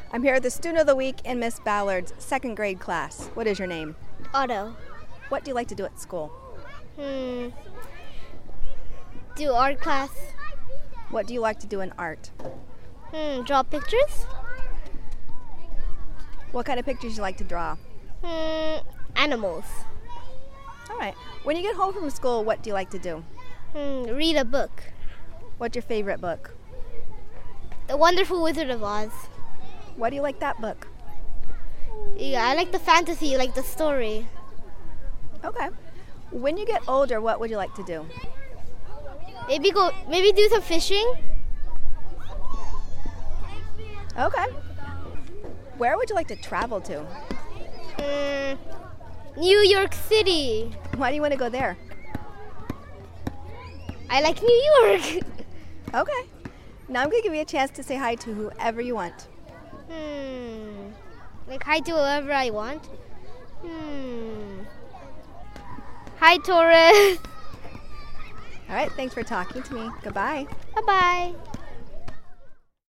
I'm here with the student of the week in Miss Ballard's second grade class. What is your name? Otto. What do you like to do at school? Do art class. What do you like to do in art? Draw pictures. What kind of pictures do you like to draw? Animals. All right. When you get home from school, what do you like to do? Read a book. What's your favorite book? The Wonderful Wizard of Oz. Why do you like that book? Yeah, I like the fantasy, like the story. Okay. When you get older, what would you like to do? Maybe do some fishing. Okay. Where would you like to travel to? New York City. Why do you want to go there? I like New York. Okay. Now I'm going to give you a chance to say hi to whoever you want. Like hi to whoever I want. Hi, Taurus. All right. Thanks for talking to me. Goodbye. Bye-bye.